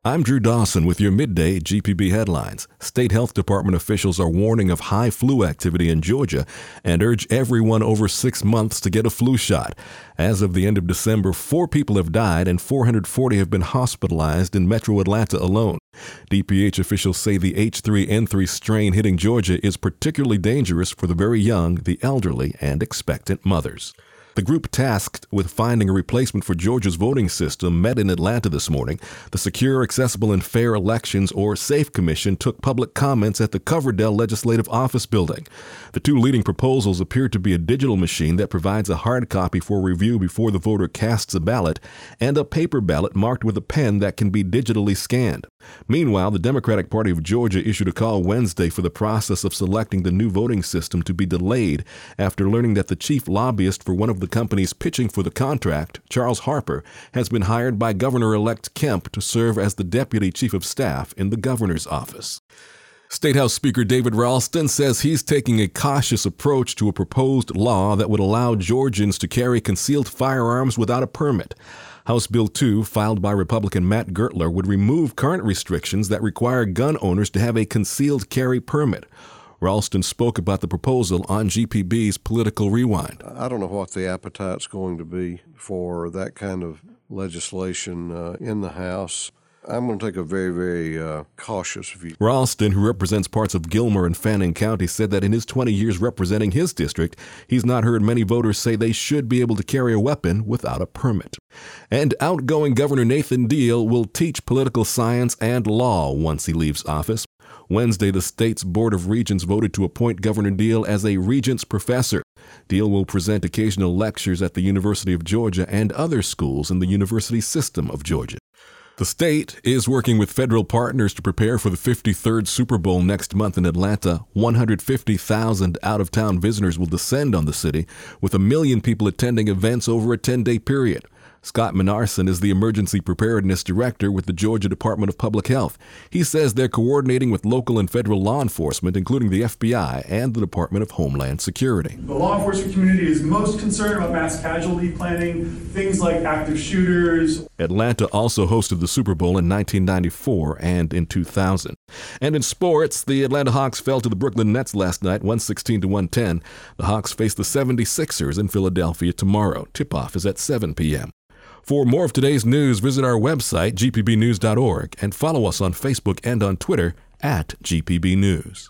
I'm Drew Dawson with your midday GPB headlines. State health department officials are warning of high flu activity in Georgia and urge everyone over 6 months to get a flu shot. As of the end of December, 4 people have died and 440 have been hospitalized in metro Atlanta alone. DPH officials say the H3N3 strain hitting Georgia is particularly dangerous for the very young, the elderly, and expectant mothers. The group tasked with finding a replacement for Georgia's voting system met in Atlanta this morning. The Secure, Accessible, and Fair Elections, or SAFE Commission, took public comments at the Coverdell Legislative Office building. The 2 leading proposals appear to be a digital machine that provides a hard copy for review before the voter casts a ballot, and a paper ballot marked with a pen that can be digitally scanned. Meanwhile, the Democratic Party of Georgia issued a call Wednesday for the process of selecting the new voting system to be delayed after learning that the chief lobbyist for one of the companies pitching for the contract, Charles Harper, has been hired by Governor-elect Kemp to serve as the deputy chief of staff in the governor's office. State House Speaker David Ralston says he's taking a cautious approach to a proposed law that would allow Georgians to carry concealed firearms without a permit. House Bill 2, filed by Republican Matt Gertler, would remove current restrictions that require gun owners to have a concealed carry permit. Ralston spoke about the proposal on GPB's Political Rewind. I don't know what the appetite's going to be for that kind of legislation in the House. I'm going to take a very, very cautious view. Ralston, who represents parts of Gilmer and Fanning County, said that in his 20 years representing his district, he's not heard many voters say they should be able to carry a weapon without a permit. And outgoing Governor Nathan Deal will teach political science and law once he leaves office. Wednesday, the state's Board of Regents voted to appoint Governor Deal as a Regents Professor. Deal will present occasional lectures at the University of Georgia and other schools in the university system of Georgia. The state is working with federal partners to prepare for the 53rd Super Bowl next month in Atlanta. 150,000 out-of-town visitors will descend on the city, with 1 million people attending events over a 10-day period. Scott Minarson is the Emergency Preparedness Director with the Georgia Department of Public Health. He says they're coordinating with local and federal law enforcement, including the FBI and the Department of Homeland Security. The law enforcement community is most concerned about mass casualty planning, things like active shooters. Atlanta also hosted the Super Bowl in 1994 and in 2000. And in sports, the Atlanta Hawks fell to the Brooklyn Nets last night, 116-110. The Hawks face the 76ers in Philadelphia tomorrow. Tip-off is at 7 p.m. For more of today's news, visit our website, gpbnews.org, and follow us on Facebook and on Twitter @GPB News.